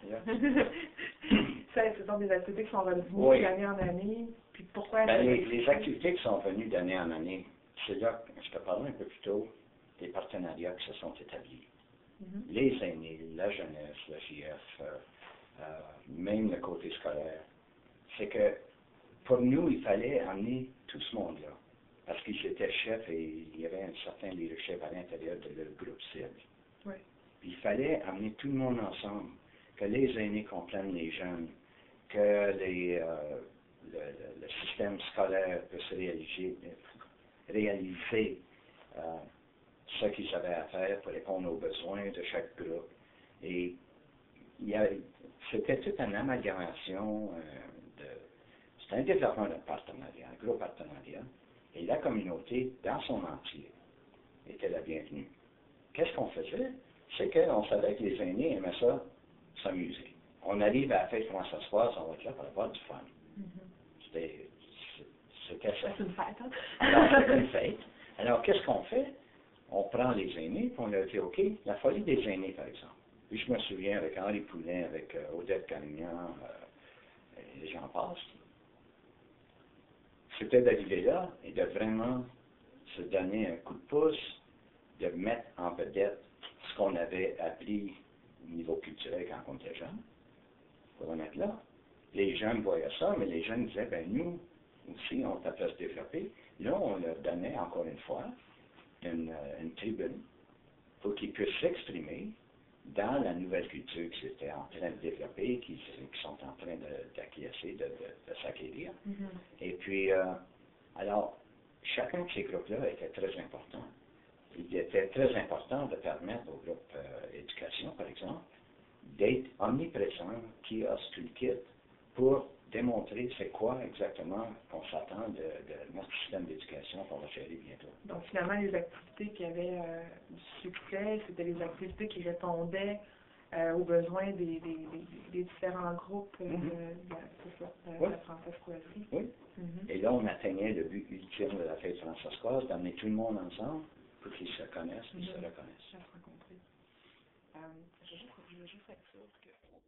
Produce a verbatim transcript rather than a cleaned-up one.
Yeah. Ça, ce sont des activités qui sont revenues Oui. d'année en année. Puis pourquoi? Ben, les, les activités qui sont venues d'année en année, c'est là que je te parlais un peu plus tôt, des partenariats qui se sont établis. Mm-hmm. Les aînés, la jeunesse, le J F, euh, euh, même le côté scolaire. C'est que pour nous, il fallait amener tout ce monde-là. Parce qu'ils étaient chefs et il y avait un certain leadership à l'intérieur de leur groupe cible. Oui. Puis il fallait amener tout le monde ensemble, que les aînés comprennent les jeunes, que les, euh, le, le, le système scolaire puisse réaliser, réaliser euh, ce qu'ils avaient à faire pour répondre aux besoins de chaque groupe. Et il y a, c'était toute une amalgamation euh, de... C'était un développement de partenariat, un gros partenariat. Et la communauté, dans son entier, était la bienvenue. Qu'est-ce qu'on faisait? C'est qu'on savait que les aînés aimaient ça, s'amuser. On arrive à la fête française, on va être là pour avoir du fun. Mm-hmm. C'était, c'était ça. C'est une fête, hein? Alors, c'est une fête. Alors, qu'est-ce qu'on fait? On prend les aînés, puis on leur dit, OK, la folie des aînés, par exemple. Puis je me souviens avec Henri Poulin, avec euh, Odette Carignan, euh, et j'en passe. C'était d'arriver là et de vraiment se donner un coup de pouce, de mettre en vedette ce qu'on avait appris au niveau culturel quand on était jeune, pour le mettre là. Les jeunes voyaient ça, mais les jeunes disaient, ben nous aussi, on t'a fait se développer. Là, on leur donnait, encore une fois, une, une tribune pour qu'ils puissent s'exprimer dans la nouvelle culture qu'ils étaient en train de développer, qu'ils qui sont en train d'acquiescer, de, de, de, de s'acquérir. Mm-hmm. Et puis, euh, alors, chacun de ces groupes-là était très important. Il était très important de permettre au groupe euh, éducation, par exemple, d'être omniprésent, qui a ce kit pour démontrer c'est quoi exactement qu'on s'attend de, de notre système d'éducation qu'on va gérer bientôt. Donc finalement, les activités qui avaient euh, du succès, c'était les activités qui répondaient euh, aux besoins des, des, des, des différents groupes euh, mm-hmm. de, c'est ça, de oui. la Française-Croiserie. Oui. Mm-hmm. Et là, on atteignait le but ultime de la fête française, d'amener tout le monde ensemble pour qu'ils se connaissent et mm-hmm. se reconnaissent. À se rencontrer. Euh, je vais juste, je vais juste être sûr que...